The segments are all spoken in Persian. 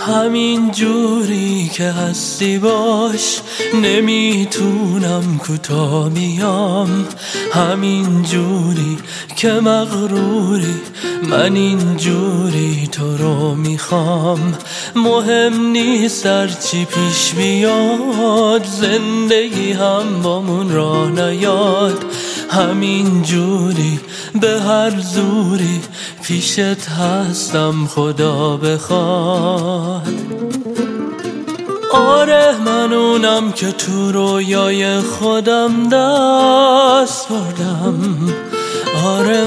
همین جوری که هستی باش، نمیتونم کوتاه بیام. همین جوری که مغروری، من این جوری تو رو میخوام. مهم نیست هرچی پیش بیاد، زندگی هم بامون راه نیاد. همین جوری به هر زوری پیشت هستم خدا بخواد. آره من اونم که تو رویای خودم دست بردم. آره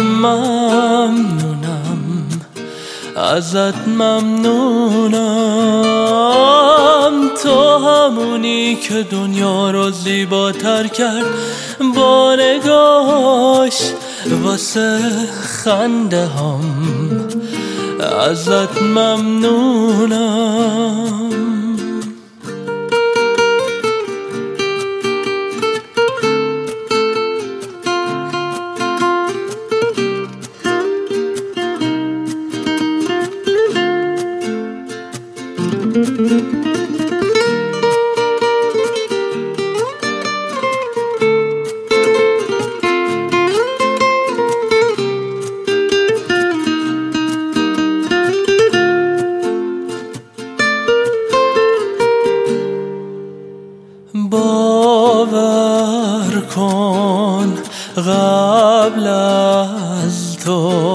ممنونم ازت، ممنونم. تو همونی که دنیا رو زیباتر کرد با نگاش واسه خنده هم. ازت ممنونم. باور کن قبل از تو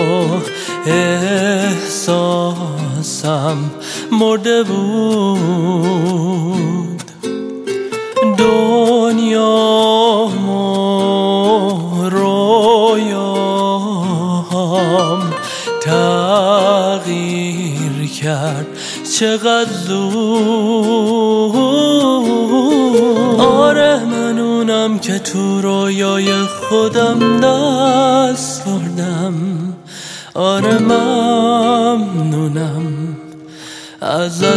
احساسم مرده بود. دنیام و رویاهام تغییر کرد چقدر زود. آره من اونم که تو رویای خودم دست بردم. آره ممنونم ازت،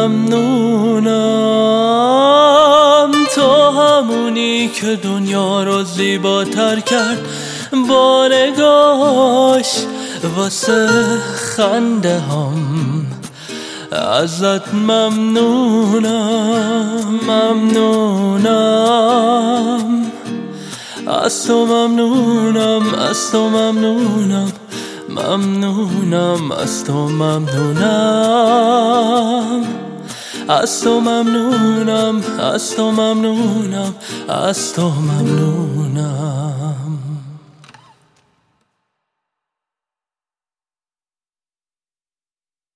ممنونم. تو همونی که دنیا رو زیباتر کرد با نگاش واسه خنده هم. ازت ممنونم، ممنونم. از تو ممنونم، از تو ممنونم، ممنونم. از تو ممنونم، از تو ممنونم، از تو ممنونم، از تو ممنونم.